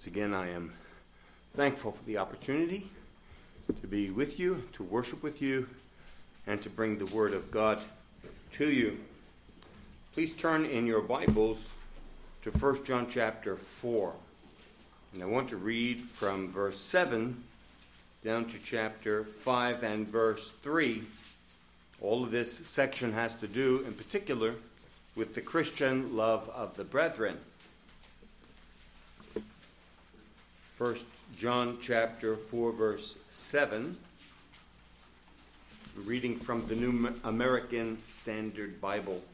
Once again, I am thankful for the opportunity to be with you, to worship with you, and to bring the Word of God to you. Please turn in your Bibles to 1 John chapter 4. And I want to read from verse 7 down to chapter 5 and verse 3. All of this section has to do, in particular, with the Christian love of the brethren. 1 John chapter 4, verse 7. Reading from the New American Standard Bible.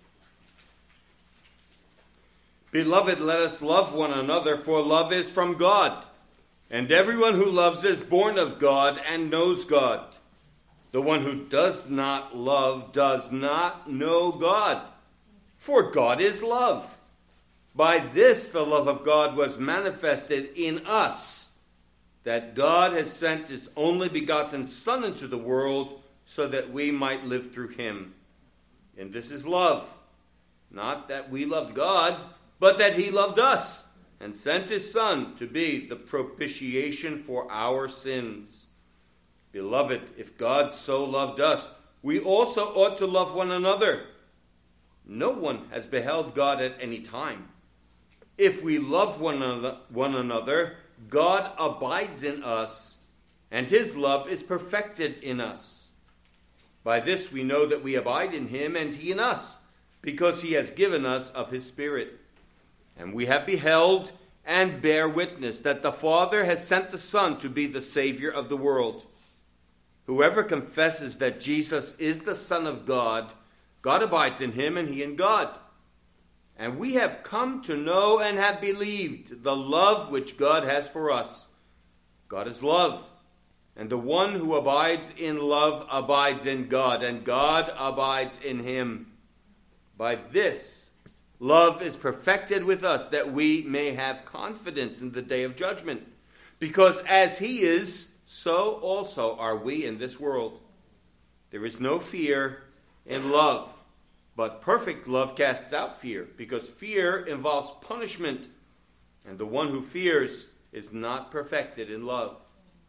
Beloved, let us love one another, for love is from God. And everyone who loves is born of God and knows God. The one who does not love does not know God, for God is love. By this the love of God was manifested in us, that God has sent his only begotten Son into the world so that we might live through him. And this is love, not that we loved God, but that he loved us and sent his Son to be the propitiation for our sins. Beloved, if God so loved us, we also ought to love one another. No one has beheld God at any time. If we love one another, God abides in us, and his love is perfected in us. By this we know that we abide in him and he in us, because he has given us of his Spirit. And we have beheld and bear witness that the Father has sent the Son to be the Savior of the world. Whoever confesses that Jesus is the Son of God, God abides in him and he in God. And we have come to know and have believed the love which God has for us. God is love, and the one who abides in love abides in God, and God abides in him. By this, love is perfected with us, that we may have confidence in the day of judgment. Because as he is, so also are we in this world. There is no fear in love. But perfect love casts out fear, because fear involves punishment, and the one who fears is not perfected in love.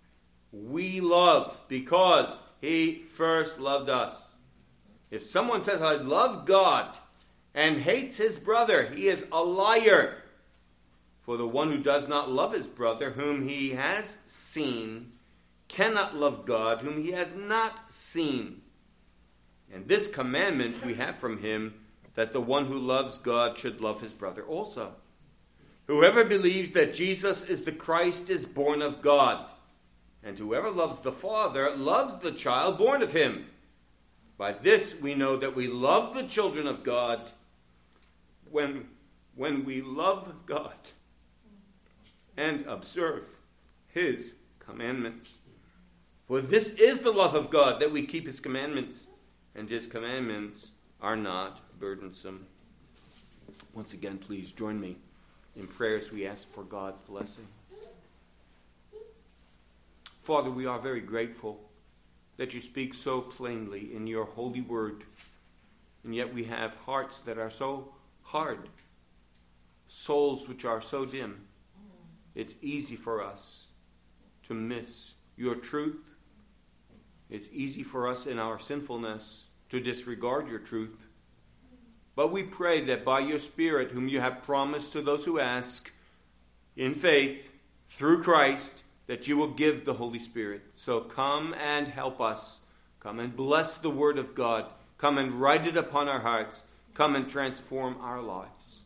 We love because he first loved us. If someone says, I love God, and hates his brother, he is a liar. For the one who does not love his brother, whom he has seen, cannot love God, whom he has not seen. And this commandment we have from him, that the one who loves God should love his brother also. Whoever believes that Jesus is the Christ is born of God. And whoever loves the Father loves the child born of him. By this we know that we love the children of God when we love God and observe his commandments. For this is the love of God, that we keep his commandments. And his commandments are not burdensome. Once again, please join me in prayers we ask for God's blessing. Father, we are very grateful that you speak so plainly in your holy word. And yet we have hearts that are so hard, souls which are so dim. It's easy for us to miss your truth. It's easy for us in our sinfulness to disregard your truth. But we pray that by your Spirit, whom you have promised to those who ask, in faith, through Christ, that you will give the Holy Spirit. So come and help us. Come and bless the word of God. Come and write it upon our hearts. Come and transform our lives.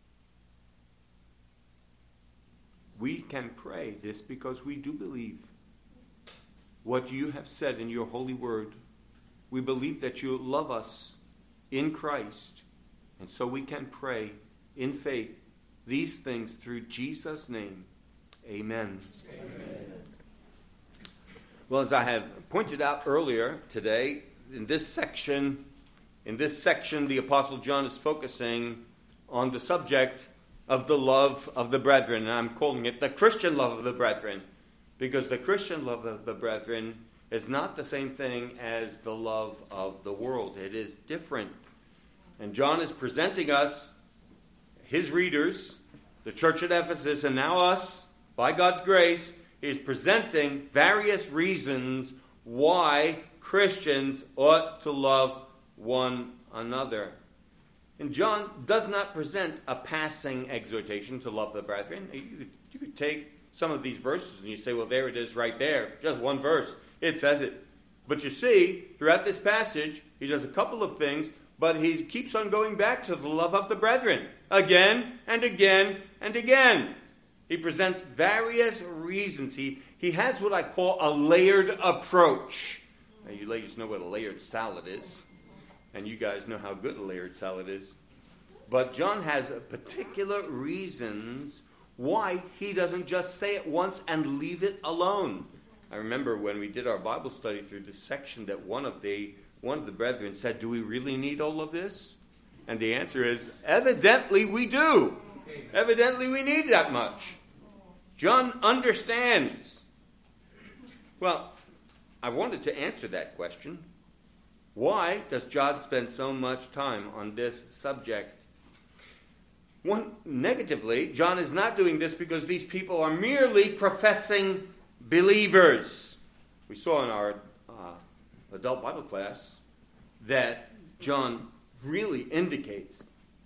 We can pray this because we do believe what you have said in your holy word. We believe that you love us in Christ. And so we can pray in faith these things through Jesus' name. Amen. Amen. Well, as I have pointed out earlier today, in this section, the Apostle John is focusing on the subject of the love of the brethren. And I'm calling it the Christian love of the brethren. Because the Christian love of the brethren is not the same thing as the love of the world. It is different. And John is presenting us, his readers, the church at Ephesus, and now us, by God's grace, he is presenting various reasons why Christians ought to love one another. And John does not present a passing exhortation to love the brethren. You could take some of these verses and you say, well, there it is right there. Just one verse. It says it. But you see, throughout this passage, he does a couple of things, but he keeps on going back to the love of the brethren. Again and again and again. He presents various reasons. He has what I call a layered approach. Now, you ladies know what a layered salad is. And you guys know how good a layered salad is. But John has particular reasons why he doesn't just say it once and leave it alone. I remember when we did our Bible study through this section that one of the brethren said, do we really need all of this? And the answer is, evidently we do. Evidently we need that much. John understands. Well, I wanted to answer that question. Why does John spend so much time on this subject? Negatively, John is not doing this because these people are merely professing believers. We saw in our adult Bible class that John really indicates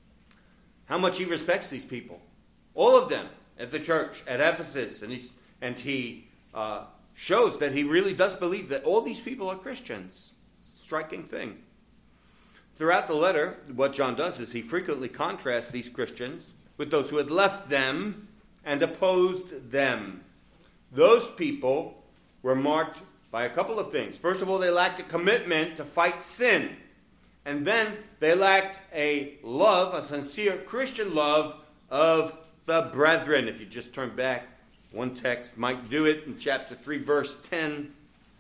how much he respects these people. All of them at the church, at Ephesus. And he shows that he really does believe that all these people are Christians. Striking thing. Throughout the letter, what John does is he frequently contrasts these Christians with those who had left them and opposed them. Those people were marked by a couple of things. First of all, they lacked a commitment to fight sin. And then they lacked a love, a sincere Christian love of the brethren. If you just turn back, one text might do it in chapter 3, verse 10.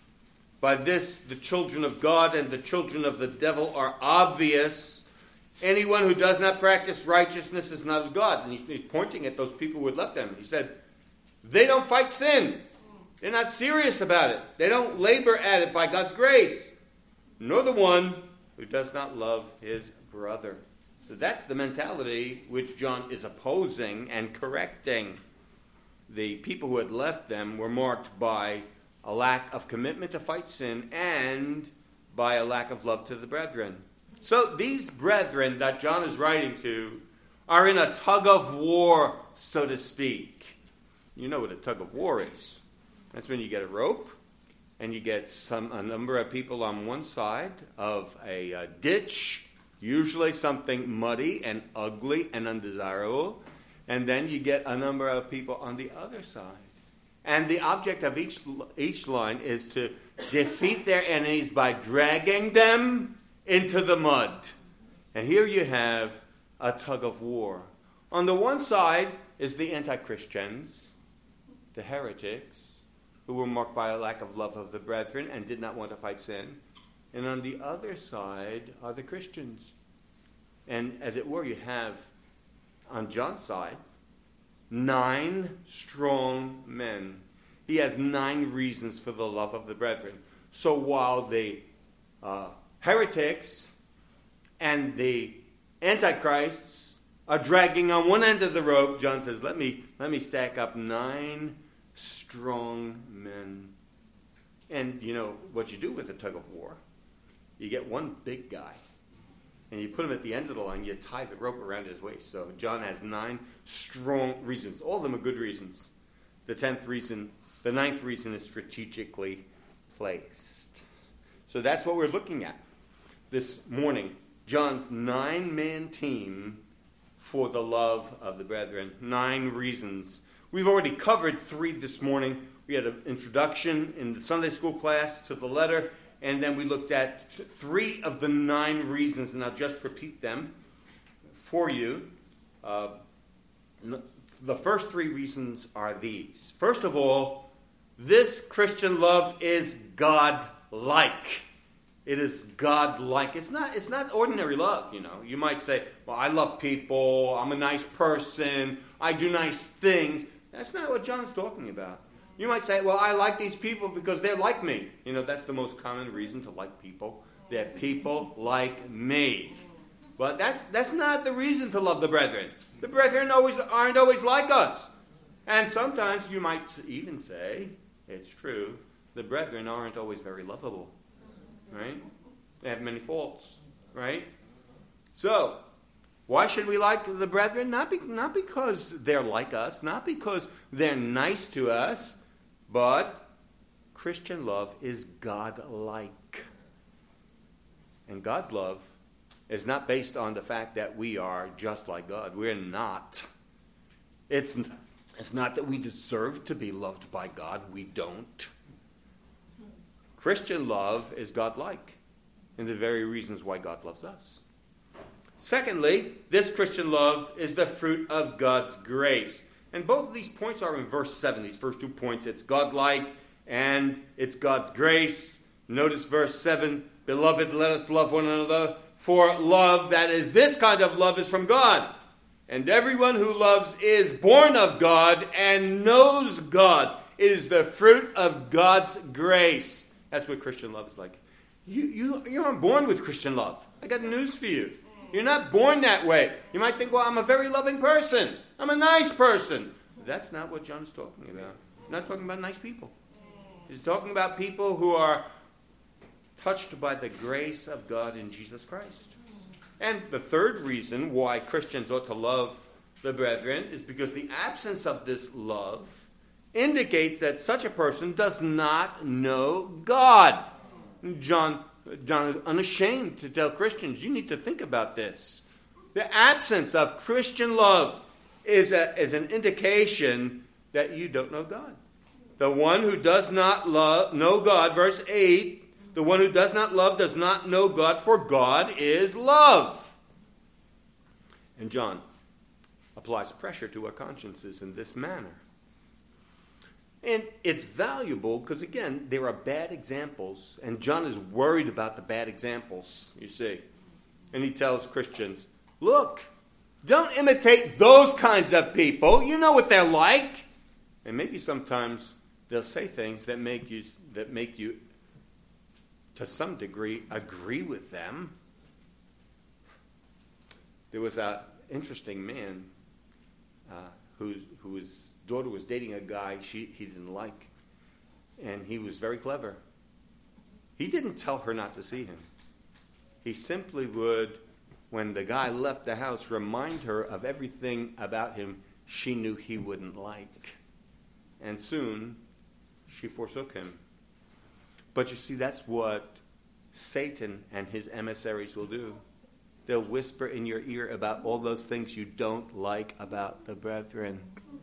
By this, the children of God and the children of the devil are obvious. Anyone who does not practice righteousness is not of God. And he's pointing at those people who had left them. He said, they don't fight sin. They're not serious about it. They don't labor at it by God's grace. Nor the one who does not love his brother. So that's the mentality which John is opposing and correcting. The people who had left them were marked by a lack of commitment to fight sin and by a lack of love to the brethren. So these brethren that John is writing to are in a tug of war, so to speak. You know what a tug of war is. That's when you get a rope and you get a number of people on one side of a ditch, usually something muddy and ugly and undesirable, and then you get a number of people on the other side. And the object of each line is to defeat their enemies by dragging them into the mud. And here you have a tug of war. On the one side is the anti-Christians, the heretics, who were marked by a lack of love of the brethren and did not want to fight sin. And on the other side are the Christians. And as it were, you have, on John's side, 9 strong men. He has 9 reasons for the love of the brethren. So while the heretics and the antichrists are dragging on one end of the rope, John says, let me stack up 9 strong men. And you know what you do with a tug of war? You get one big guy, and you put him at the end of the line, you tie the rope around his waist. So John has 9 strong reasons. All of them are good reasons. The 9th reason is strategically placed. So that's what we're looking at this morning. John's 9-man team for the love of the brethren. 9 reasons. We've already covered 3 this morning. We had an introduction in the Sunday school class to the letter, and then we looked at 3 of the 9 reasons, and I'll just repeat them for you. The first 3 reasons are these. First of all, this Christian love is God-like. It is God-like. It's not ordinary love, you know. You might say, well, I love people, I'm a nice person, I do nice things. That's not what John's talking about. You might say, well, I like these people because they're like me. You know, that's the most common reason to like people. They're people like me. But that's not the reason to love the brethren. The brethren aren't always like us. And sometimes you might even say, it's true, the brethren aren't always very lovable. Right? They have many faults. Right? So, why should we like the brethren? Not because they're like us, not because they're nice to us, but Christian love is God-like. And God's love is not based on the fact that we are just like God. We're not. It's not that we deserve to be loved by God. We don't. Christian love is God-like, and the very reasons why God loves us. Secondly, this Christian love is the fruit of God's grace. And both of these points are in verse 7. These first 2 points, it's God-like and it's God's grace. Notice verse 7, Beloved, let us love one another, for love, that is, this kind of love, is from God. And everyone who loves is born of God and knows God. It is the fruit of God's grace. That's what Christian love is like. You aren't born with Christian love. I got news for you. You're not born that way. You might think, well, I'm a very loving person. I'm a nice person. That's not what John's talking about. He's not talking about nice people. He's talking about people who are touched by the grace of God in Jesus Christ. And the third reason why Christians ought to love the brethren is because the absence of this love indicates that such a person does not know God. John is unashamed to tell Christians, you need to think about this. The absence of Christian love is an indication that you don't know God. The one who does not know God, verse 8, the one who does not love does not know God, for God is love. And John applies pressure to our consciences in this manner. And it's valuable because, again, there are bad examples, and John is worried about the bad examples, you see. And he tells Christians, look, don't imitate those kinds of people. You know what they're like. And maybe sometimes they'll say things that make you, to some degree, agree with them. There was an interesting man whose daughter was dating a guy he didn't like, and he was very clever. He didn't tell her not to see him. He simply would, when the guy left the house, remind her of everything about him she knew he wouldn't like. And soon, she forsook him. But you see, that's what Satan and his emissaries will do. They'll whisper in your ear about all those things you don't like about the brethren.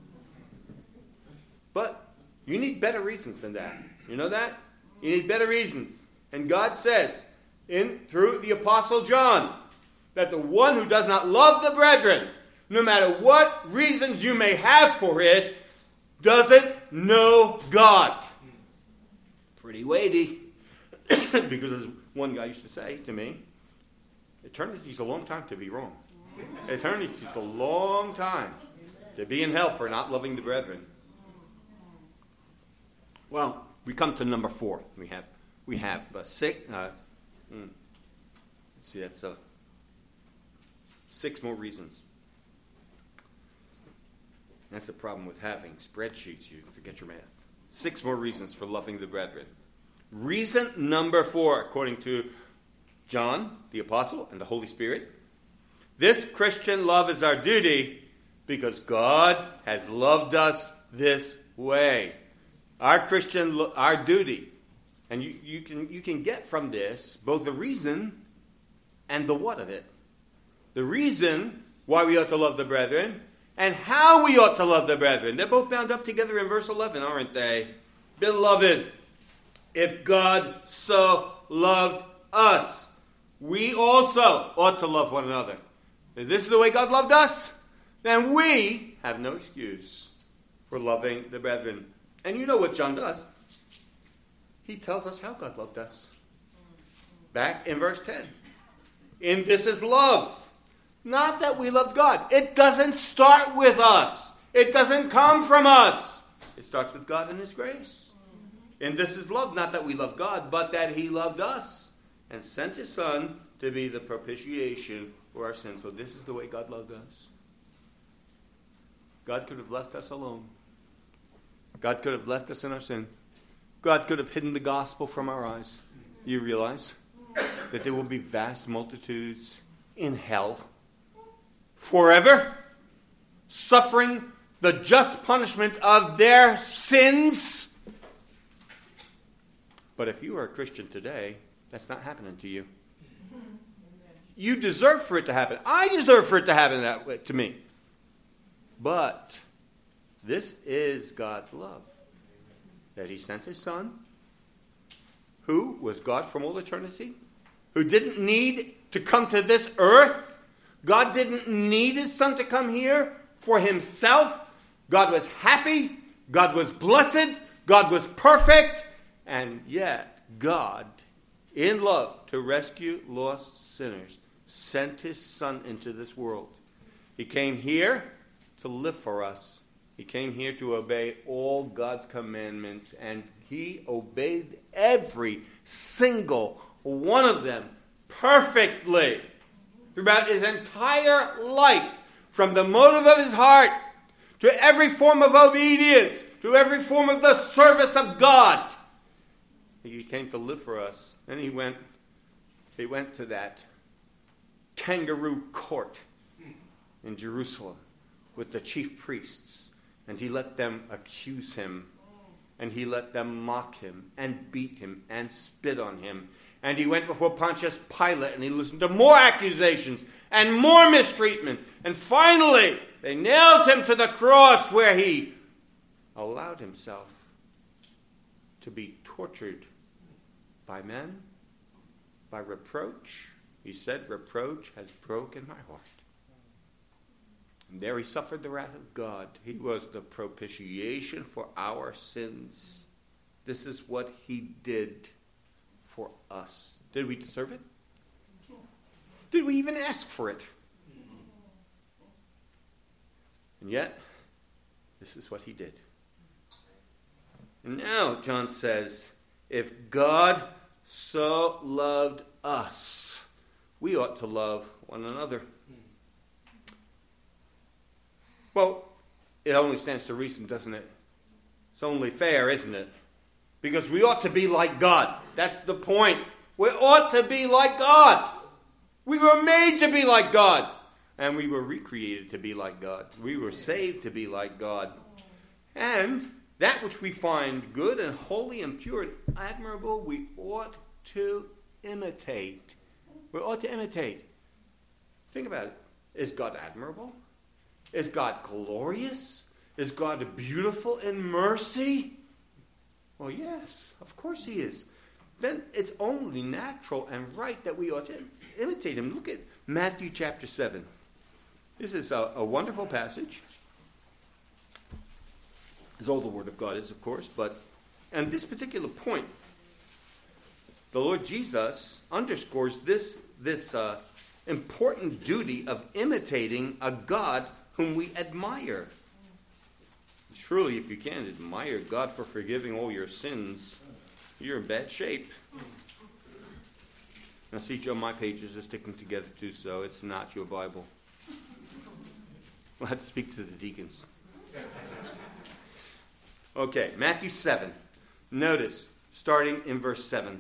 But you need better reasons than that. You know that? You need better reasons. And God says, through the Apostle John, that the one who does not love the brethren, no matter what reasons you may have for it, doesn't know God. Pretty weighty. Because as one guy used to say to me, eternity's a long time to be wrong. Eternity's a long time to be in hell for not loving the brethren. Well, we come to number 4. We have 6. Let's see, that's 6 more reasons. That's the problem with having spreadsheets. You forget your math. 6 more reasons for loving the brethren. Reason number 4, according to John, the Apostle, and the Holy Spirit. This Christian love is our duty because God has loved us this way. Our duty. And you can get from this both the reason and the what of it. The reason why we ought to love the brethren and how we ought to love the brethren. They're both bound up together in verse 11, aren't they? Beloved, if God so loved us, we also ought to love one another. If this is the way God loved us, then we have no excuse for loving the brethren. And you know what John does? He tells us how God loved us. Back in verse 10. In this is love. Not that we loved God. It doesn't start with us. It doesn't come from us. It starts with God and His grace. And this is love, not that we love God, but that He loved us and sent His Son to be the propitiation for our sins. So this is the way God loved us. God could have left us alone. God could have left us in our sin. God could have hidden the gospel from our eyes. You realize that there will be vast multitudes in hell forever, suffering the just punishment of their sins. But if you are a Christian today, that's not happening to you. You deserve for it to happen. I deserve for it to happen that way to me. But this is God's love. That he sent his Son, who was God from all eternity, who didn't need to come to this earth. God didn't need his Son to come here for himself. God was happy. God was blessed. God was perfect. And yet, God, in love to rescue lost sinners, sent his Son into this world. He came here to live for us. He came here to obey all God's commandments, and he obeyed every single one of them perfectly throughout his entire life, from the motive of his heart to every form of obedience, to every form of the service of God. He came to live for us. And he went to that kangaroo court in Jerusalem with the chief priests. And he let them accuse him. And he let them mock him and beat him and spit on him. And he went before Pontius Pilate and he listened to more accusations and more mistreatment. And finally, they nailed him to the cross, where he allowed himself to be tortured by men, by reproach. He said, reproach has broken my heart. And there he suffered the wrath of God. He was the propitiation for our sins. This is what he did for us. Did we deserve it? Did we even ask for it? And yet, this is what he did. And now, John says, if God so loved us, we ought to love one another. Well, it only stands to reason, doesn't it? It's only fair, isn't it? Because we ought to be like God. That's the point. We ought to be like God. We were made to be like God. And we were recreated to be like God. We were saved to be like God. And that which we find good and holy and pure and admirable, we ought to imitate. We ought to imitate. Think about it. Is God admirable? Is God glorious? Is God beautiful in mercy? Well, yes, of course he is. Then it's only natural and right that we ought to imitate him. Look at Matthew chapter 7. This is a wonderful passage. As all the Word of God is, of course. But on this particular point, the Lord Jesus underscores this important duty of imitating a God whom we admire. Surely, if you can't admire God for forgiving all your sins, you're in bad shape. Now, see, Joe, my pages are sticking together too, so it's not your Bible. We'll have to speak to the deacons. Okay, Matthew 7. Notice, starting in verse 7.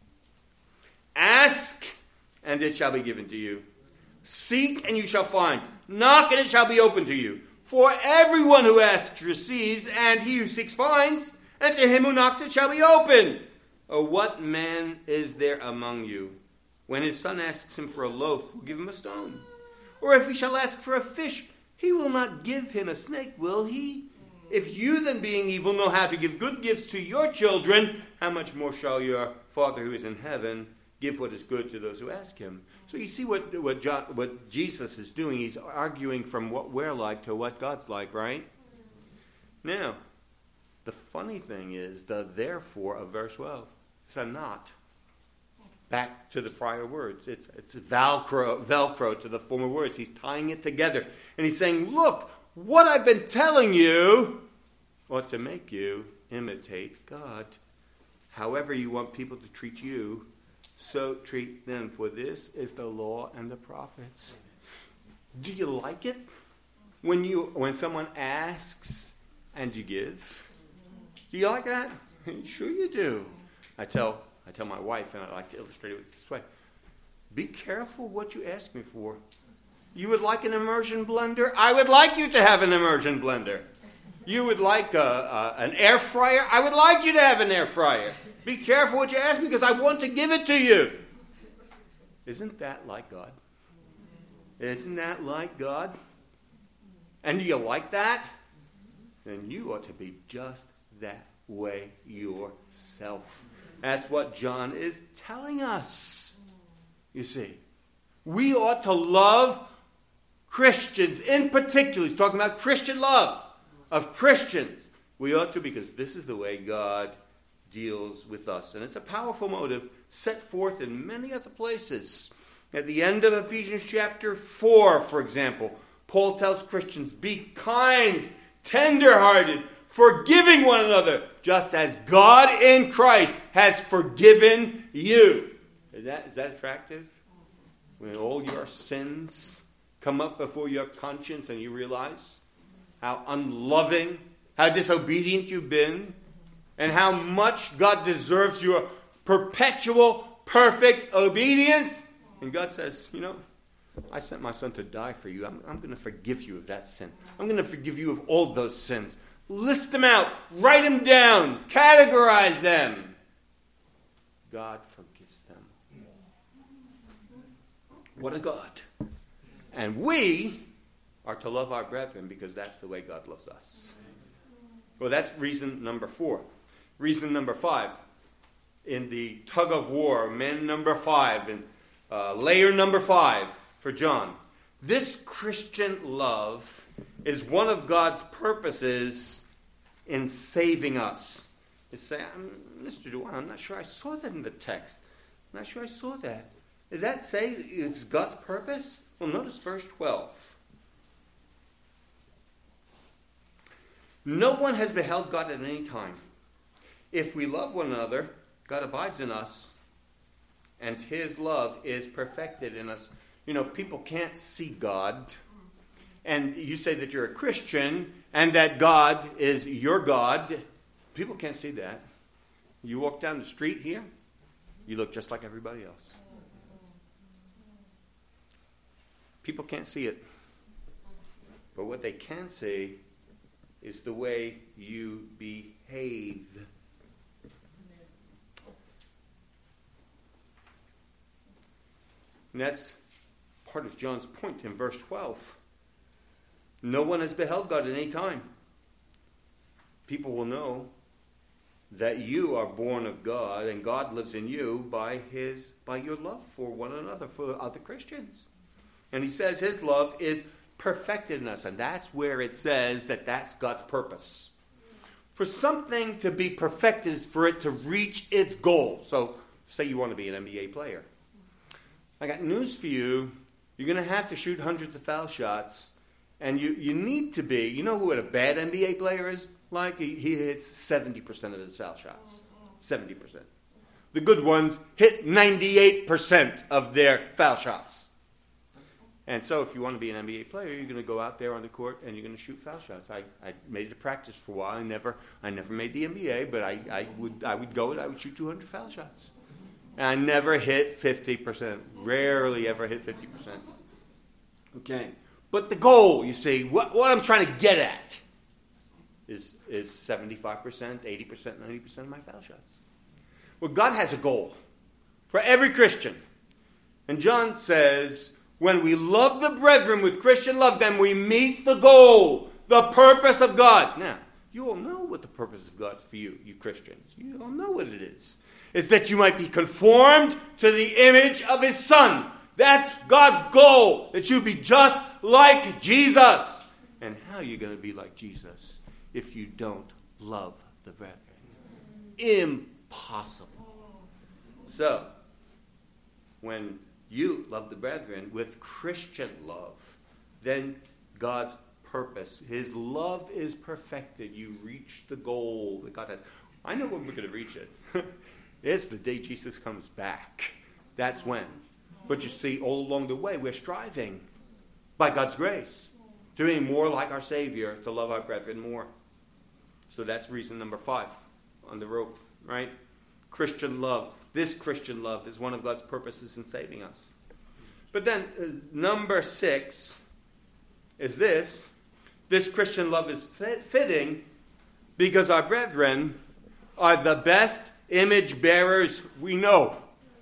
Ask, and it shall be given to you. Seek, and you shall find. Knock, and it shall be opened to you. For everyone who asks receives, and he who seeks finds, and to him who knocks it shall be opened. Or what man is there among you, when his son asks him for a loaf, will give him a stone? Or if he shall ask for a fish, he will not give him a snake, will he? If you then, being evil, know how to give good gifts to your children, how much more shall your Father who is in heaven give what is good to those who ask him? So you see what Jesus is doing. He's arguing from what we're like to what God's like, right? Now, the funny thing is the therefore of verse 12. It's a not. Back to the prior words. It's Velcro to the former words. He's tying it together. And he's saying, look, what I've been telling you ought to make you imitate God. However you want people to treat you, so treat them. For this is the law and the prophets. Do you like it? When someone asks and you give? Do you like that? Sure you do. I tell my wife, and I like to illustrate it this way. Be careful what you ask me for. You would like an immersion blender? I would like you to have an immersion blender. You would like an air fryer? I would like you to have an air fryer. Be careful what you ask me because I want to give it to you. Isn't that like God? Isn't that like God? And do you like that? Then you ought to be just that way yourself. That's what John is telling us. You see, we ought to love Christians in particular. He's talking about Christian love of Christians. We ought to, because this is the way God deals with us. And it's a powerful motive set forth in many other places. At the end of Ephesians chapter 4, for example, Paul tells Christians, be kind, tender-hearted, forgiving one another, just as God in Christ has forgiven you. Is that attractive? When all your sins come up before your conscience and you realize how unloving, how disobedient you've been, and how much God deserves your perpetual, perfect obedience. And God says, I sent my son to die for you. I'm going to forgive you of that sin. I'm going to forgive you of all those sins. List them out. Write them down. Categorize them. God forgives them. What a God. And we are to love our brethren because that's the way God loves us. Well, that's reason number 4. Reason number 5. In the tug of war, men number 5, and layer number 5 for John. This Christian love is one of God's purposes in saving us. You say, Mr. DeWine, I'm not sure I saw that in the text. I'm not sure I saw that. Does that say it's God's purpose? Well, notice verse 12. No one has beheld God at any time. If we love one another, God abides in us, and his love is perfected in us. People can't see God. And you say that you're a Christian and that God is your God. People can't see that. You walk down the street here, you look just like everybody else. People can't see it. But what they can see is the way you behave. And that's part of John's point in verse 12. No one has beheld God at any time. People will know that you are born of God and God lives in you by your love for one another, for other Christians. And he says his love is perfected in us. And that's where it says that that's God's purpose. For something to be perfected is for it to reach its goal. So say you want to be an NBA player. I got news for you. You're going to have to shoot hundreds of foul shots. And you need to be, you know what a bad NBA player is like? He hits 70% of his foul shots. 70%. The good ones hit 98% of their foul shots. And so if you want to be an NBA player, you're going to go out there on the court and you're going to shoot foul shots. I made it a practice for a while. I never made the NBA, but I would go and I would shoot 200 foul shots. And I never hit 50%. Rarely ever hit 50%. Okay. But the goal, you see, what I'm trying to get at is 75%, 80%, 90% of my foul shots. Well, God has a goal for every Christian. And John says, when we love the brethren with Christian love, then we meet the goal, the purpose of God. Now, you all know what the purpose of God for you Christians. You all know what it is. It's that you might be conformed to the image of his Son. That's God's goal, that you be just like Jesus. And how are you going to be like Jesus if you don't love the brethren? Impossible. So, when you love the brethren with Christian love, then God's purpose, his love is perfected. You reach the goal that God has. I know when we're going to reach it. It's the day Jesus comes back. That's when. But you see, all along the way, we're striving, by God's grace, to be more like our Savior, to love our brethren more. So that's reason number 5 on the rope, right? Christian love. This Christian love is one of God's purposes in saving us. But then number 6 is this. This Christian love is fitting because our brethren are the best image bearers we know.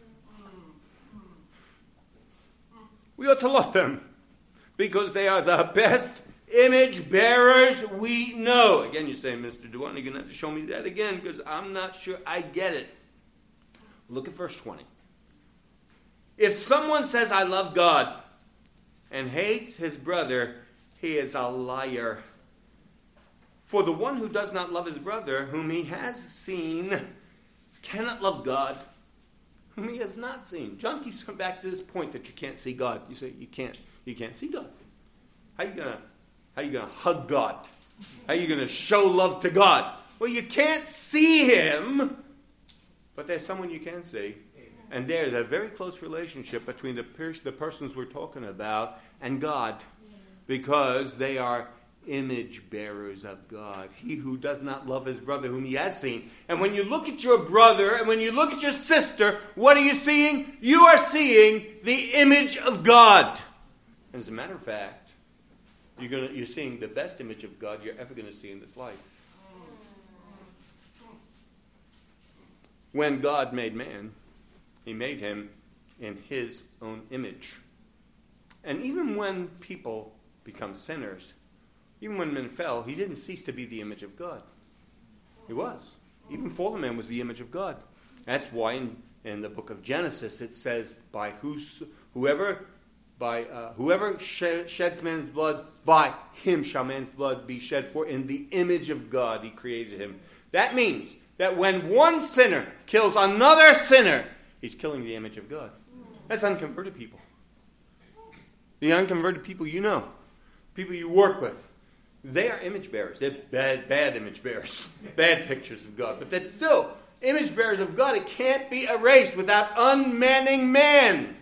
We ought to love them because they are the best image bearers we know. Again, you say, Mr. Duane, you're going to have to show me that again because I'm not sure I get it. Look at verse 20. If someone says, I love God, and hates his brother, he is a liar. For the one who does not love his brother, whom he has seen, cannot love God, whom he has not seen. John keeps coming back to this point that you can't see God. You say you can't see God. How are you gonna hug God? How are you gonna show love to God? Well, you can't see him, but there's someone you can see. And there's a very close relationship between the persons we're talking about and God, because they are image bearers of God. He who does not love his brother whom he has seen. And when you look at your brother and when you look at your sister, what are you seeing? You are seeing the image of God. And as a matter of fact, you're seeing the best image of God you're ever going to see in this life. When God made man, he made him in his own image. And even when people become sinners, even when men fell, he didn't cease to be the image of God. He was. Even fallen man was the image of God. That's why in the book of Genesis it says, whoever sheds man's blood, by him shall man's blood be shed. For in the image of God he created him. That means that when one sinner kills another sinner, he's killing the image of God. That's unconverted people. The unconverted people you know, people you work with, they are image bearers. They're bad image bearers. Bad pictures of God. But they're still image bearers of God. It can't be erased without unmanning man.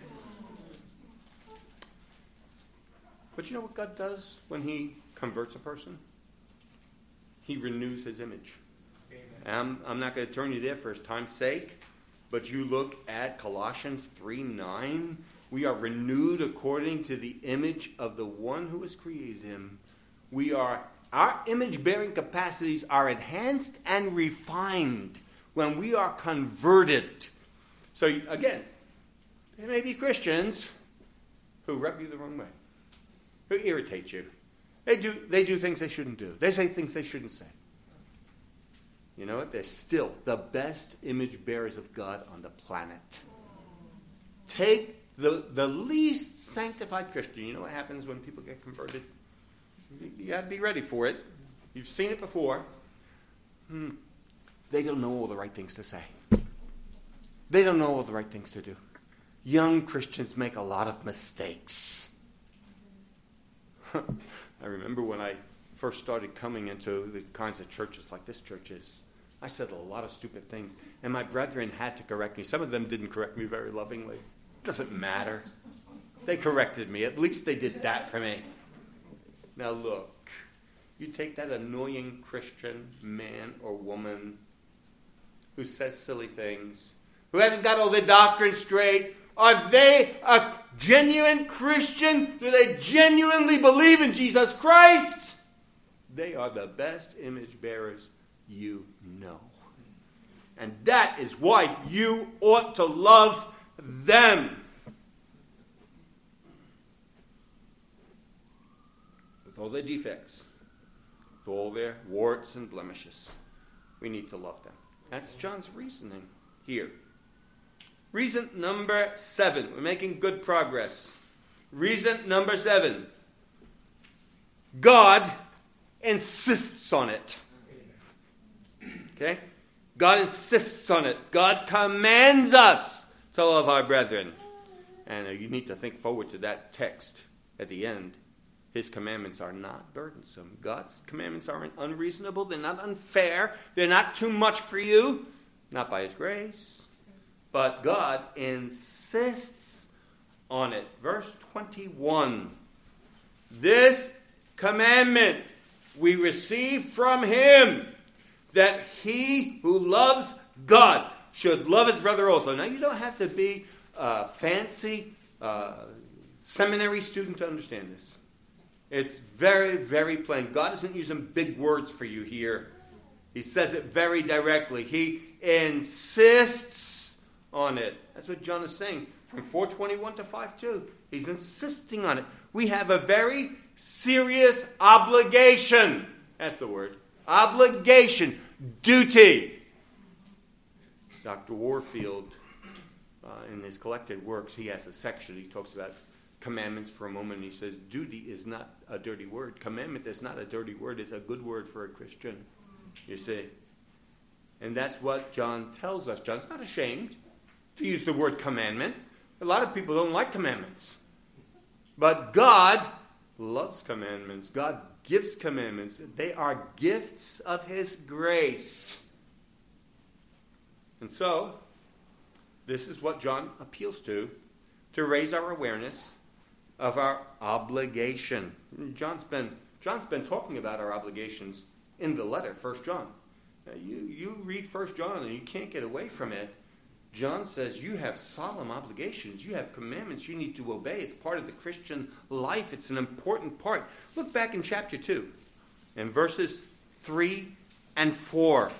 But you know what God does when he converts a person? He renews his image. I'm not going to turn you there for time's sake. But you look at Colossians 3:9. We are renewed according to the image of the one who has created him. Our image-bearing capacities are enhanced and refined when we are converted. So again, there may be Christians who rub you the wrong way, who irritate you. They do things they shouldn't do. They say things they shouldn't say. You know what? They're still the best image bearers of God on the planet. Take the least sanctified Christian. You know what happens when people get converted? You got to be ready for it. You've seen it before. They don't know all the right things to say. They don't know all the right things to do. Young Christians make a lot of mistakes. I remember when I first started coming into the kinds of churches like this church is, I said a lot of stupid things, and my brethren had to correct me. Some of them didn't correct me very lovingly. It doesn't matter. They corrected me. At least they did that for me. Now look, you take that annoying Christian man or woman who says silly things, who hasn't got all their doctrine straight. Are they a genuine Christian? Do they genuinely believe in Jesus Christ? They are the best image bearers you know. And that is why you ought to love them. With all their defects, with all their warts and blemishes, we need to love them. That's John's reasoning here. Reason number 7. We're making good progress. Reason number 7. God insists on it. Okay? God insists on it. God commands us to love our brethren. And you need to think forward to that text at the end. His commandments are not burdensome. God's commandments aren't unreasonable. They're not unfair. They're not too much for you. Not by his grace. But God insists on it. Verse 21. This commandment we receive from him, that he who loves God should love his brother also. Now, you don't have to be a fancy seminary student to understand this. It's very, very plain. God isn't using big words for you here. He says it very directly. He insists on it. That's what John is saying from 4:21 to 5:2. He's insisting on it. We have a very serious obligation. That's the word. Obligation. Duty. Dr. Warfield, in his collected works, he has a section. He talks about commandments for a moment. He says, duty is not a dirty word. Commandment is not a dirty word. It's a good word for a Christian. You see? And that's what John tells us. John's not ashamed to use the word commandment. A lot of people don't like commandments. But God loves commandments. God gives commandments. They are gifts of his grace. And so, this is what John appeals to raise our awareness of our obligation. John's been talking about our obligations in the letter, 1 John. You read 1 John and you can't get away from it. John says you have solemn obligations. You have commandments you need to obey. It's part of the Christian life. It's an important part. Look back in chapter 2 in verses 3 and 4.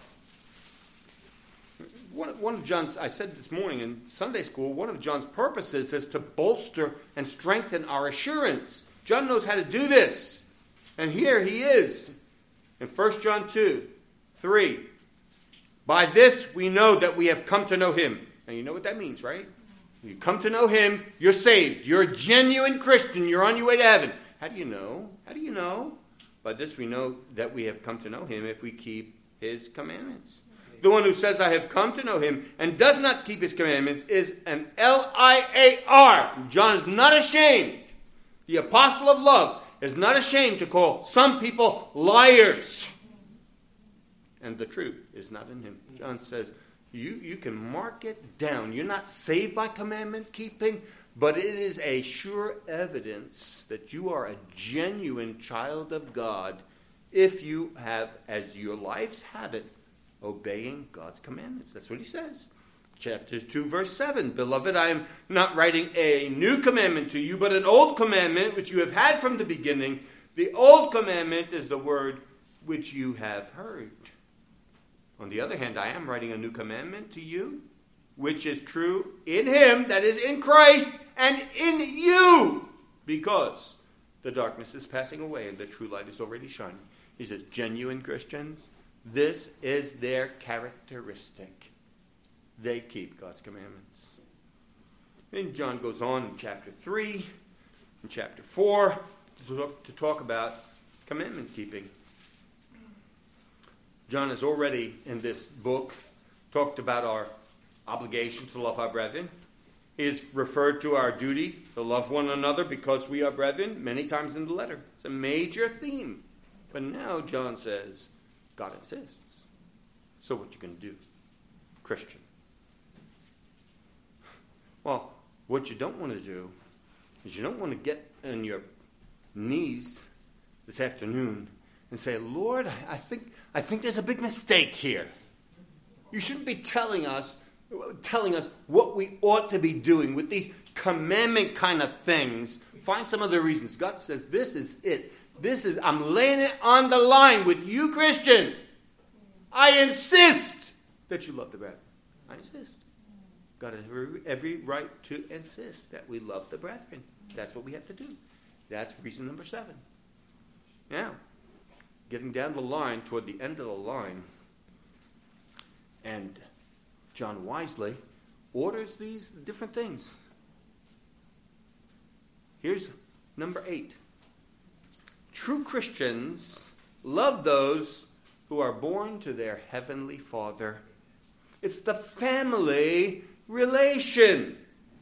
One of John's, I said this morning in Sunday school, one of John's purposes is to bolster and strengthen our assurance. John knows how to do this. And here he is in 1 John 2, 3. By this we know that we have come to know him. And you know what that means, right? You come to know him, you're saved. You're a genuine Christian. You're on your way to heaven. How do you know? How do you know? By this we know that we have come to know him if we keep his commandments. The one who says, I have come to know him, and does not keep his commandments is an liar. John is not ashamed. The apostle of love is not ashamed to call some people liars. And the truth is not in him. John says, you can mark it down. You're not saved by commandment keeping, but it is a sure evidence that you are a genuine child of God if you have, as your life's habit, obeying God's commandments. That's what he says. Chapter 2, verse 7. Beloved, I am not writing a new commandment to you, but an old commandment which you have had from the beginning. The old commandment is the word which you have heard. On the other hand, I am writing a new commandment to you, which is true in him, that is in Christ, and in you, because the darkness is passing away and the true light is already shining. He says, genuine Christians, this is their characteristic. They keep God's commandments. Then John goes on in chapter 3 and chapter 4 to talk about commandment keeping. John has already, in this book, talked about our obligation to love our brethren. He has referred to our duty to love one another because we are brethren many times in the letter. It's a major theme. But now John says, God insists. So what you going to do, Christian? Well, what you don't want to do is you don't want to get on your knees this afternoon and say, Lord, I think there's a big mistake here. You shouldn't be telling us what we ought to be doing with these commandment kind of things. Find some other reasons. God says, this is it. I'm laying it on the line with you, Christian. I insist that you love the brethren. I insist. God has every right to insist that we love the brethren. That's what we have to do. That's reason number 7. Now, getting down the line, toward the end of the line, and John wisely orders these different things. Here's number 8. True Christians love those who are born to their heavenly Father. It's the family relation.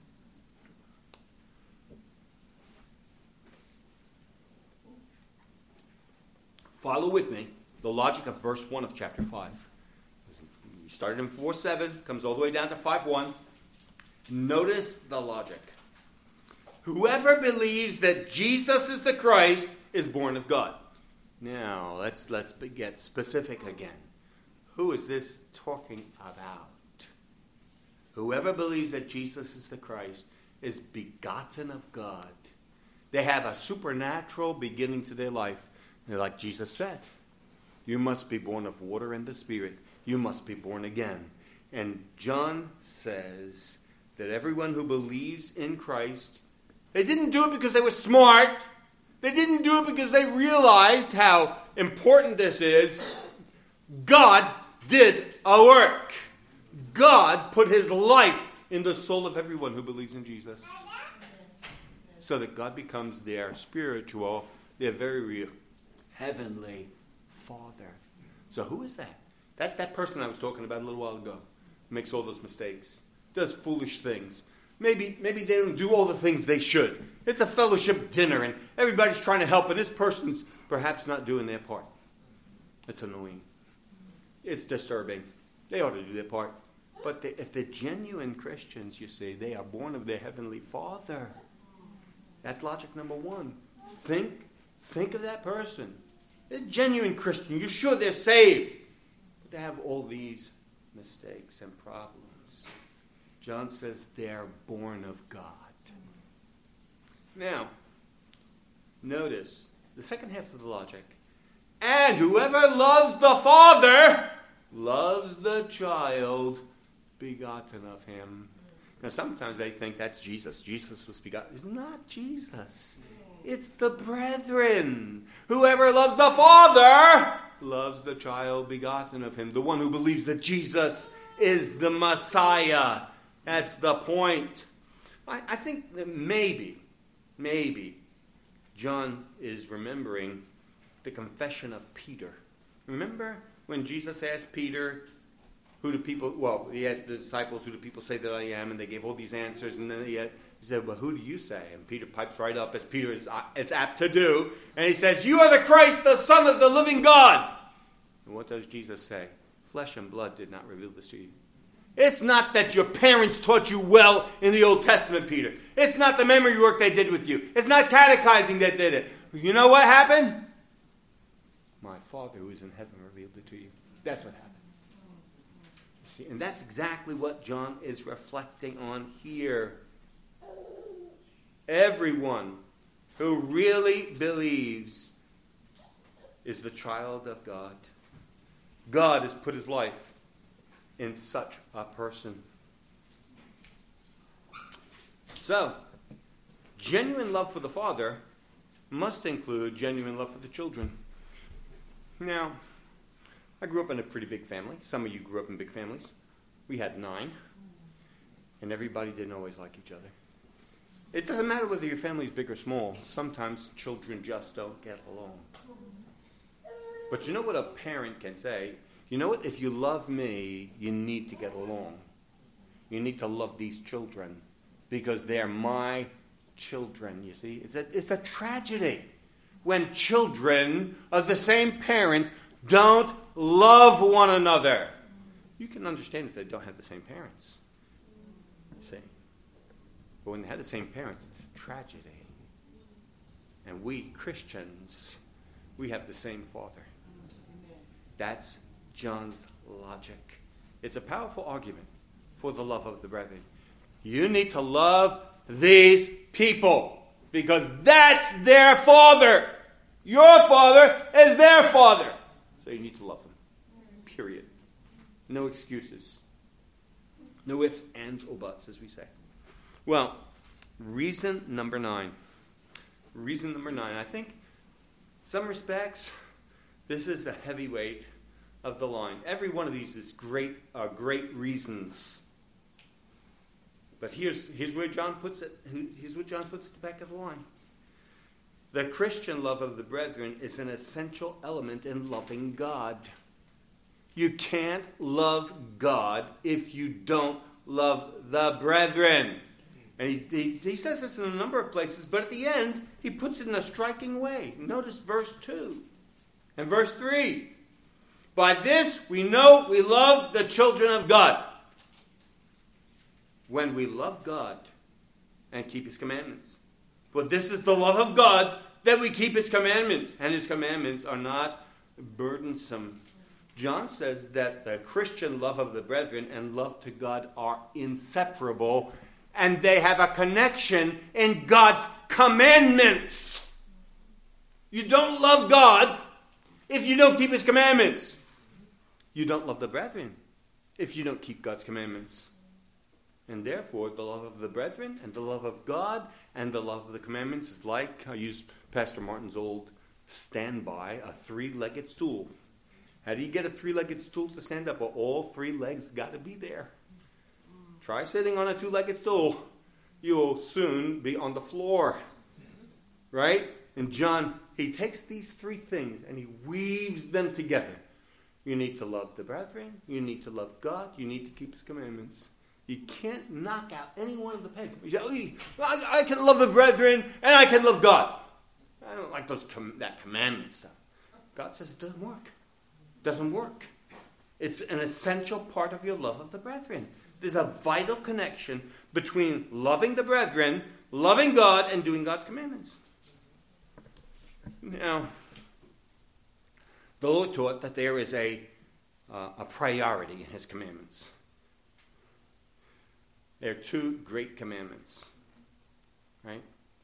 Follow with me the logic of verse 1 of chapter 5. We started in 4:7, comes all the way down to 5:1. Notice the logic. Whoever believes that Jesus is the Christ is born of God. Now, let's get specific again. Who is this talking about? Whoever believes that Jesus is the Christ is begotten of God. They have a supernatural beginning to their life. And like Jesus said, you must be born of water and the Spirit. You must be born again. And John says that everyone who believes in Christ, they didn't do it because they were smart. They didn't do it because they realized how important this is. God did a work. God put his life in the soul of everyone who believes in Jesus. So that God becomes their spiritual, their very real, heavenly Father. So who is that? That's that person I was talking about a little while ago. Makes all those mistakes. Does foolish things. Maybe they don't do all the things they should. It's a fellowship dinner and everybody's trying to help and this person's perhaps not doing their part. It's annoying. It's disturbing. They ought to do their part. But if they're genuine Christians, you see, they are born of their heavenly Father. That's logic number one. Think of that person. They're a genuine Christian. You're sure they're saved. But they have all these mistakes and problems. John says they're born of God. Now, notice the second half of the logic. And whoever loves the Father loves the child begotten of him. Now, sometimes they think that's Jesus. Jesus was begotten. It's not Jesus. It's the brethren. Whoever loves the Father loves the child begotten of him. The one who believes that Jesus is the Messiah. That's the point. I think that maybe John is remembering the confession of Peter. Remember when Jesus asked Peter, he asked the disciples, who do people say that I am? And they gave all these answers. And then he said, well, who do you say? And Peter pipes right up, as Peter is apt to do. And he says, you are the Christ, the Son of the living God. And what does Jesus say? Flesh and blood did not reveal this to you. It's not that your parents taught you well in the Old Testament, Peter. It's not the memory work they did with you. It's not catechizing that did it. You know what happened? My Father who is in heaven revealed it to you. That's what happened. See, and that's exactly what John is reflecting on here. Everyone who really believes is the child of God. God has put his life in such a person. So, genuine love for the Father must include genuine love for the children. Now, I grew up in a pretty big family. Some of you grew up in big families. We had 9. And everybody didn't always like each other. It doesn't matter whether your family is big or small. Sometimes children just don't get along. But you know what a parent can say? You know what? If you love me, you need to get along. You need to love these children because they're my children, you see. It's a tragedy when children of the same parents don't love one another. You can understand if they don't have the same parents. You see. But when they have the same parents, it's a tragedy. And we Christians, we have the same Father. That's John's logic. It's a powerful argument for the love of the brethren. You need to love these people because that's their Father. Your Father is their Father. So you need to love them. Period. No excuses. No ifs, ands, or buts, as we say. Well, reason number 9. Reason number 9. I think, in some respects, this is the heavyweight of the line. Every one of these is great reasons. But here's where John puts it. Here's what John puts at the back of the line. The Christian love of the brethren is an essential element in loving God. You can't love God if you don't love the brethren. And he says this in a number of places, but at the end, he puts it in a striking way. Notice verse 2 and verse 3. By this we know we love the children of God. When we love God and keep his commandments. For this is the love of God, that we keep his commandments. And his commandments are not burdensome. John says that the Christian love of the brethren and love to God are inseparable, and they have a connection in God's commandments. You don't love God if you don't keep his commandments. You don't love the brethren if you don't keep God's commandments. And therefore, the love of the brethren and the love of God and the love of the commandments is like, I used Pastor Martin's old standby, a three-legged stool. How do you get a three-legged stool to stand up? Well, all three legs got to be there. Try sitting on a two-legged stool. You'll soon be on the floor. Right? And John, he takes these three things and he weaves them together. You need to love the brethren. You need to love God. You need to keep his commandments. You can't knock out any one of the pegs. You say, I can love the brethren and I can love God. I don't like that commandment stuff. God says it doesn't work. Doesn't work. It's an essential part of your love of the brethren. There's a vital connection between loving the brethren, loving God, and doing God's commandments. Now, the Lord taught that there is a priority in his commandments. There are two great commandments, right?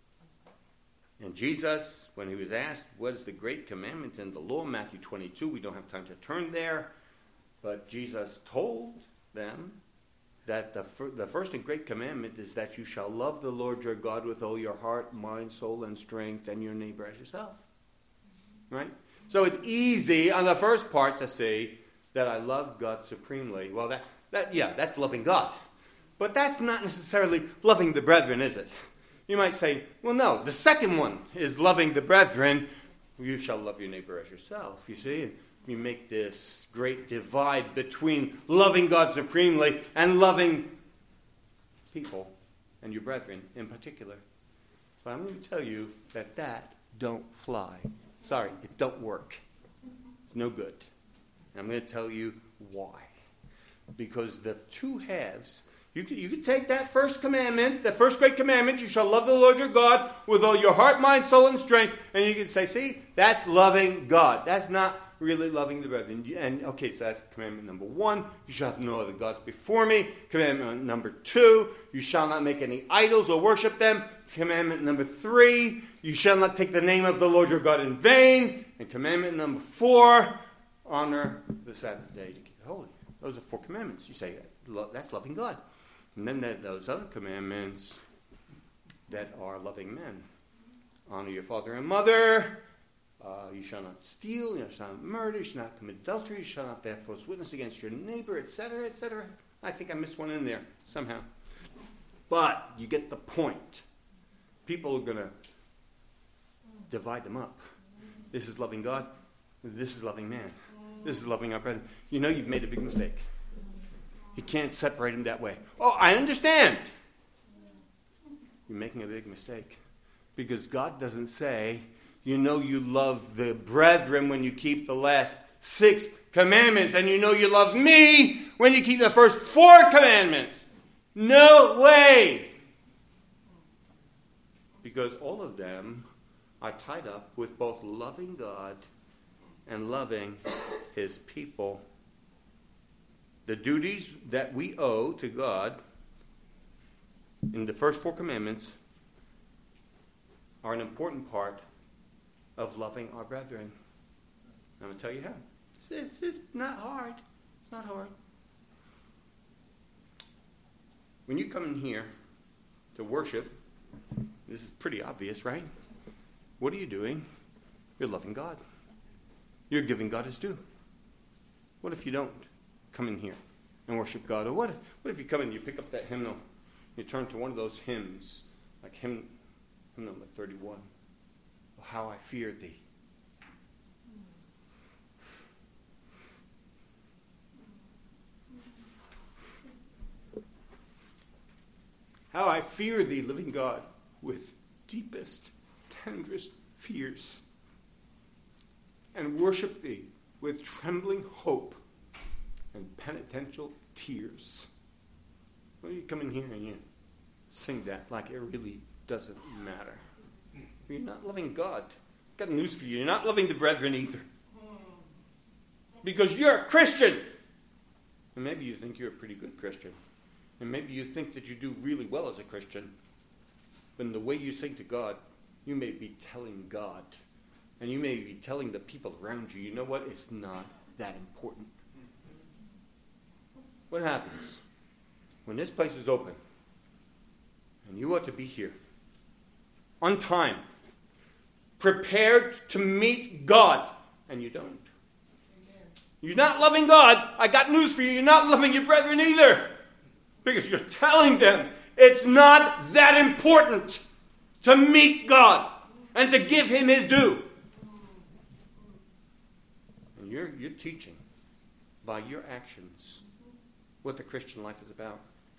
And Jesus, when he was asked, what is the great commandment in the law, Matthew 22, we don't have time to turn there, but Jesus told them that the first and great commandment is that you shall love the Lord your God with all your heart, mind, soul, and strength, and your neighbor as yourself. Right? So it's easy on the first part to say that I love God supremely. Well, that's loving God. But that's not necessarily loving the brethren, is it? You might say, well, no, the second one is loving the brethren. You shall love your neighbor as yourself. You see, you make this great divide between loving God supremely and loving people and your brethren in particular. But I'm going to tell you that don't fly. Sorry, it don't work. It's no good. And I'm going to tell you why. Because the two halves, you could take that first commandment, the first great commandment, you shall love the Lord your God with all your heart, mind, soul, and strength. And you can say, see, that's loving God. That's not really loving the brethren. And okay, so that's commandment number 1. You shall have no other gods before me. Commandment number 2, you shall not make any idols or worship them. Commandment number 3, you shall not take the name of the Lord your God in vain. And commandment number 4, honor the Sabbath day to keep it holy. Those are 4 commandments. You say, that's loving God. And then there are those other commandments that are loving men. Honor your father and mother. You shall not steal. You shall not murder. You shall not commit adultery. You shall not bear false witness against your neighbor, etc., etc. I think I missed one in there somehow. But you get the point. People are going to divide them up. This is loving God. This is loving man. This is loving our brethren. You know you've made a big mistake. You can't separate them that way. Oh, I understand. You're making a big mistake. Because God doesn't say, you know you love the brethren when you keep the last 6 commandments, and you know you love me when you keep the first 4 commandments. No way. Because all of them are tied up with both loving God and loving his people. The duties that we owe to God in the first 4 commandments are an important part of loving our brethren. I'm going to tell you how. It's not hard. It's not hard. When you come in here to worship, this is pretty obvious, right? What are you doing? You're loving God. You're giving God his due. What if you don't come in here and worship God? Or what if you come in and you pick up that hymnal, you turn to one of those hymns, like hymn number 31, How I Fear Thee. How I fear thee, living God, with deepest, tenderest fears, and worship thee with trembling hope and penitential tears. Well, you come in here and you sing that like it really doesn't matter. You're not loving God. I've got news for you. You're not loving the brethren either. because you're a Christian. And maybe you think you're a pretty good Christian. And maybe you think that you do really well as a Christian. But in the way you sing to God, you may be telling God, and you may be telling the people around you, you know what? It's not that important. What happens when this place is open and you ought to be here on time, prepared to meet God, and you don't? You're not loving God. I got news for you. You're not loving your brethren either. Because you're telling them it's not that important to meet God and to give Him His due. And you're teaching by your actions what the Christian life is about.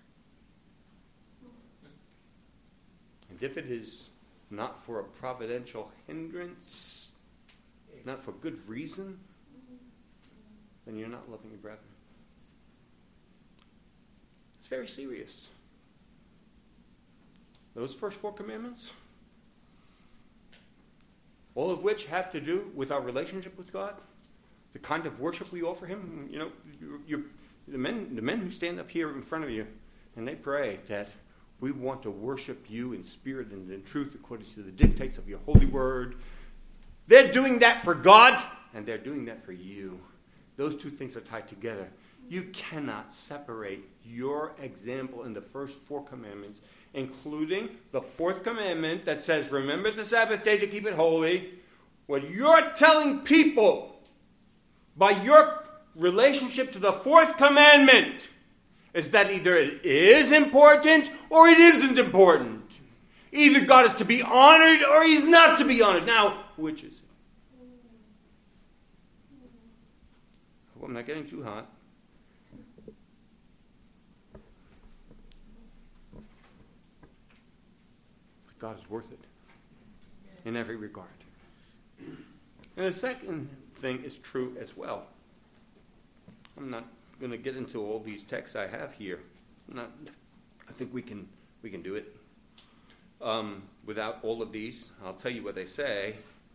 And if it is not for a providential hindrance, not for good reason, then you're not loving your brethren. It's very serious. Those first 4 commandments, all of which have to do with our relationship with God, the kind of worship we offer Him. You know, the men who stand up here in front of you, and they pray that we want to worship you in spirit and in truth according to the dictates of your holy word. They're doing that for God, and they're doing that for you. Those two things are tied together. You cannot separate your example in the first 4 commandments, including the 4th commandment that says, remember the Sabbath day to keep it holy. What you're telling people by your relationship to the 4th commandment is that either it is important or it isn't important. Either God is to be honored or He's not to be honored. Now, which is it? I'm not getting too hot. But God is worth it in every regard. And the second thing is true as well. I'm not going to get into all these texts I have here. I think we can do it without all of these. I'll tell you what they say.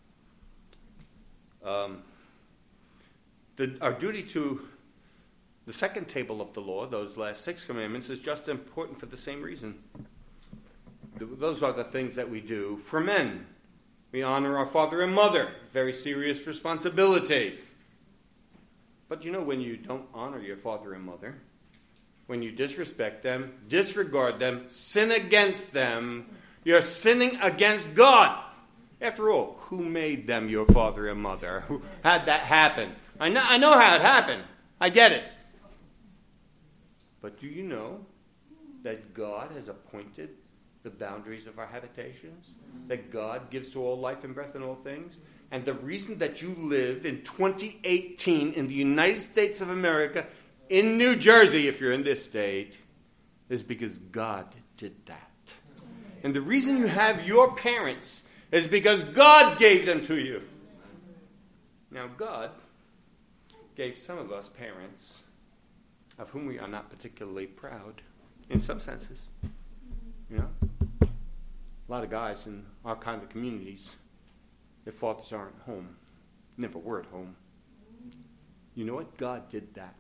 Our duty to the second table of the law, those last 6 commandments, is just important for the same reason. Those are the things that we do for men. We honor our father and mother. Very serious responsibility. But you know, when you don't honor your father and mother, when you disrespect them, disregard them, sin against them, you're sinning against God. After all, who made them your father and mother? Who had that happen? I know how it happened. I get it. But do you know that God has appointed the boundaries of our habitations? That God gives to all life and breath and all things? And the reason that you live in 2018 in the United States of America, in New Jersey, if you're in this state, is because God did that. And the reason you have your parents is because God gave them to you. Now, God gave some of us parents of whom we are not particularly proud, in some senses. You know? A lot of guys in our kind of communities, their fathers aren't home, never were at home. You know what? God did that.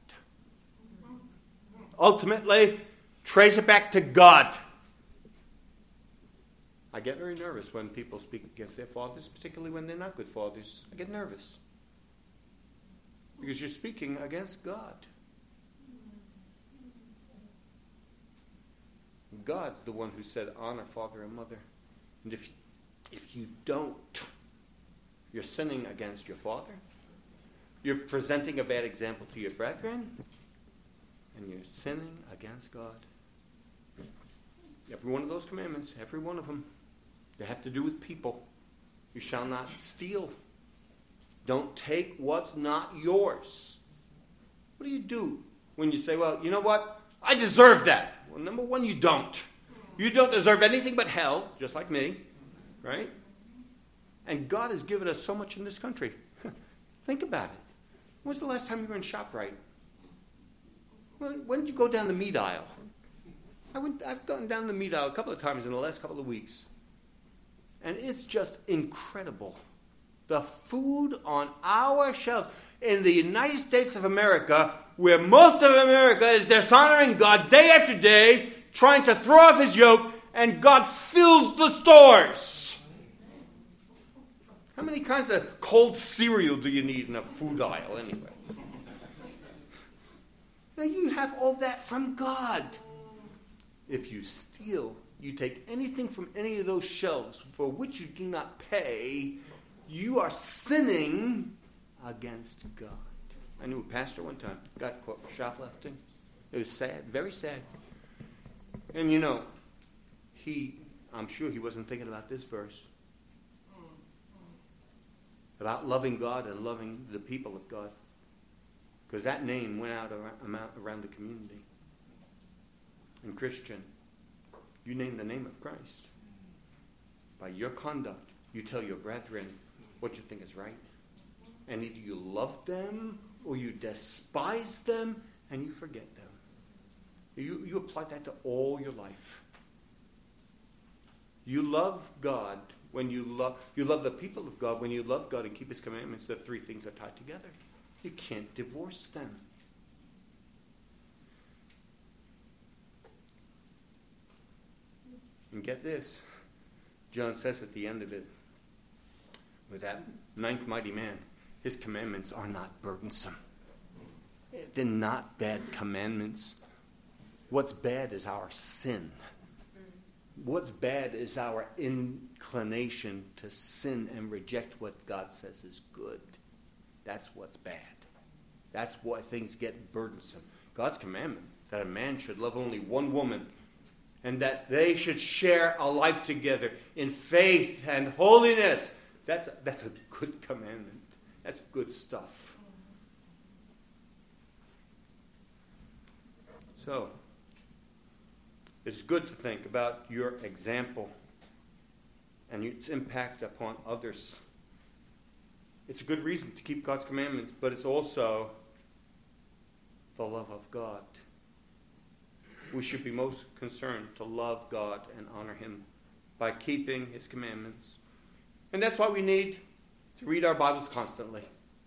Ultimately, trace it back to God. I get very nervous when people speak against their fathers, particularly when they're not good fathers. I get nervous. Because you're speaking against God. God's the one who said, honor father and mother. And if you don't, you're sinning against your father. You're presenting a bad example to your brethren. And you're sinning against God. Every one of those commandments, every one of them, they have to do with people. You shall not steal. Don't take what's not yours. What do you do when you say, well, you know what? I deserve that. Well, number one, you don't. You don't deserve anything but hell, just like me, right? And God has given us so much in this country. Think about it. When was the last time you were in ShopRite? When did you go down the meat aisle? I've gone down the meat aisle a couple of times in the last couple of weeks. And it's just incredible. The food on our shelves. in the United States of America, where most of America is dishonoring God day after day, trying to throw off his yoke, and God fills the stores. How many kinds of cold cereal do you need in a food aisle anyway? Now you have all that from God. If you steal, you take anything from any of those shelves for which you do not pay, you are sinning against God. I knew a pastor one time got caught for shoplifting. It was sad, very sad. And you know, I'm sure he wasn't thinking about this verse. About loving God and loving the people of God. Because that name went out around the community. And Christian, you name the name of Christ. By your conduct, you tell your brethren what you think is right. And either you love them or you despise them and you forget them. You apply that to all your life. You love God when you love the people of God. When you love God and keep his commandments, the three things are tied together. You can't divorce them. And get this. John says at the end of it, with that ninth mighty man, his commandments are not burdensome. They're not bad commandments. What's bad is our sin. What's bad is our inclination to sin and reject what God says is good. That's what's bad. That's why things get burdensome. God's commandment that a man should love only one woman and that they should share a life together in faith and holiness. That's a good commandment. That's good stuff. So, it's good to think about your example and its impact upon others. It's a good reason to keep God's commandments, but it's also the love of God. We should be most concerned to love God and honor him by keeping his commandments. And that's why we need to read our Bibles constantly.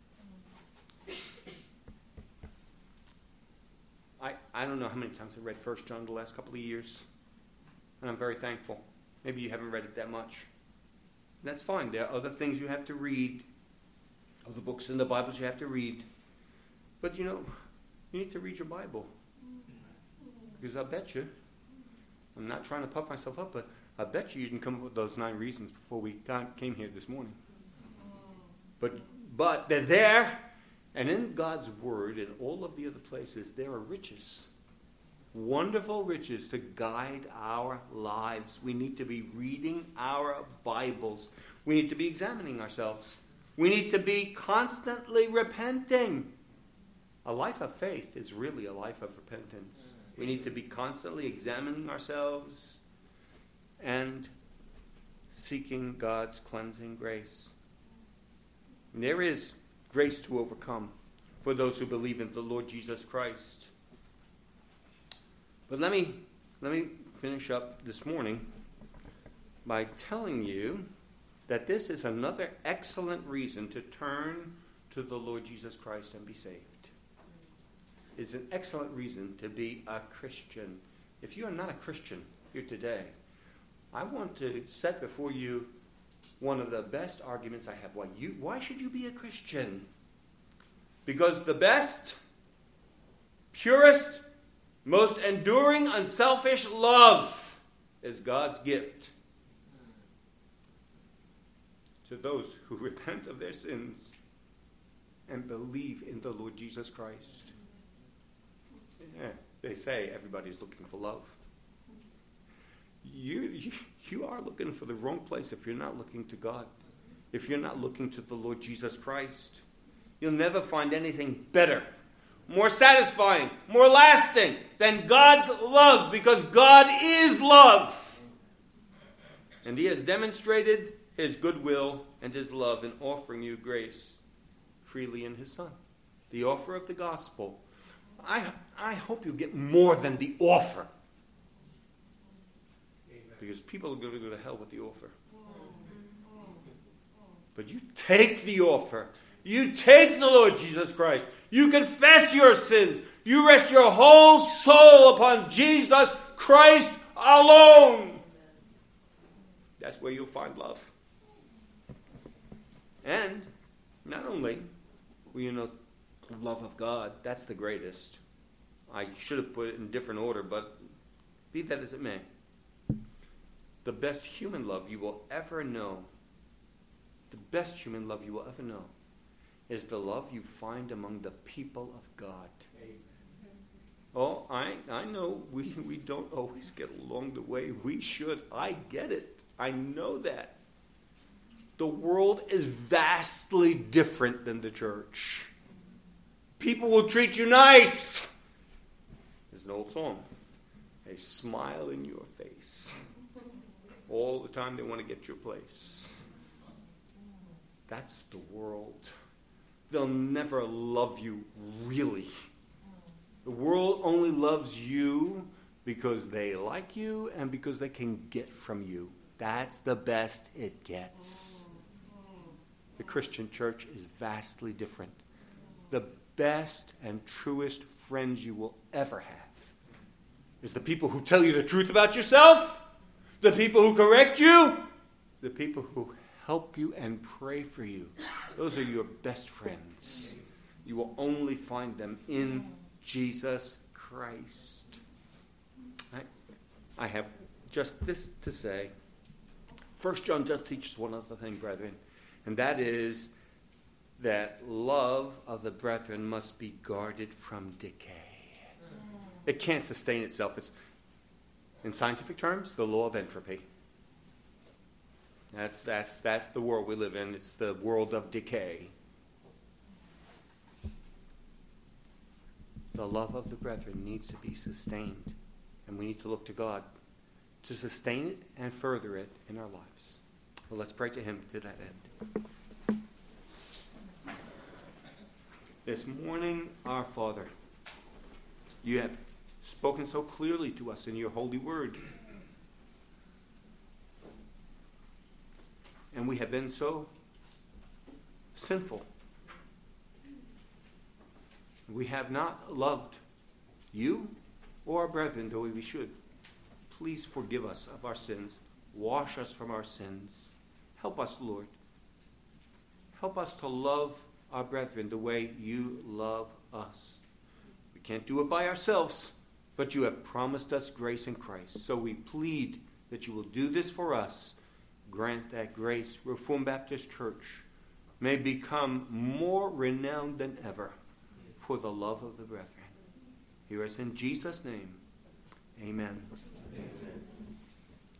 I don't know how many times I've read 1 John the last couple of years. And I'm very thankful. Maybe you haven't read it that much. And that's fine. There are other things you have to read. Other books in the Bibles you have to read. But you need to read your Bible. Because I bet you, I'm not trying to puff myself up, but I bet you didn't come up with those 9 reasons before we came here this morning. But they're there. And in God's Word, in all of the other places, there are riches. Wonderful riches to guide our lives. We need to be reading our Bibles. We need to be examining ourselves. We need to be constantly repenting. A life of faith is really a life of repentance. We need to be constantly examining ourselves and seeking God's cleansing grace. And there is grace to overcome for those who believe in the Lord Jesus Christ. But let me finish up this morning by telling you that this is another excellent reason to turn to the Lord Jesus Christ and be saved. It's an excellent reason to be a Christian. If you are not a Christian here today, I want to set before you one of the best arguments I have. Why should you be a Christian? Because the best, purest, most enduring, unselfish love is God's gift to those who repent of their sins and believe in the Lord Jesus Christ. Yeah, they say everybody's looking for love. You are looking for the wrong place if you're not looking to God. If you're not looking to the Lord Jesus Christ. You'll never find anything better, more satisfying, more lasting than God's love, because God is love. And he has demonstrated his goodwill and his love in offering you grace freely in his Son. The offer of the gospel. I hope you get more than the offer. Because people are going to go to hell with the offer. But you take the offer You take the Lord Jesus Christ. You confess your sins. You rest your whole soul upon Jesus Christ alone. That's where you'll find love. And not only will you know the love of God, that's the greatest. I should have put it in different order, but be that as it may. The best human love you will ever know, is the love you find among the people of God. Oh, I know we don't always get along the way we should. I get it. I know that. The world is vastly different than the church. People will treat you nice. There's an old song. They smile in your face. All the time they want to get your place. That's the world. They'll never love you really. The world only loves you because they like you and because they can get from you. That's the best it gets. The Christian church is vastly different. The best and truest friends you will ever have is the people who tell you the truth about yourself, the people who correct you, the people who help you and pray for you. Those are your best friends. You will only find them in Jesus Christ. I have just this to say. 1 John just teaches one other thing, brethren, and that is that love of the brethren must be guarded from decay. It can't sustain itself. It's, in scientific terms, the law of entropy. That's the world we live in. It's the world of decay. The love of the brethren needs to be sustained, and we need to look to God to sustain it and further it in our lives. Well, let's pray to Him to that end. This morning, our Father, you have spoken so clearly to us in your holy word. And we have been so sinful. We have not loved you or our brethren the way we should. Please forgive us of our sins. Wash us from our sins. Help us, Lord. Help us to love our brethren the way you love us. We can't do it by ourselves, but you have promised us grace in Christ. So we plead that you will do this for us. Grant that grace, Reformed Baptist Church, may become more renowned than ever for the love of the brethren. Hear us in Jesus' name. Amen. Amen.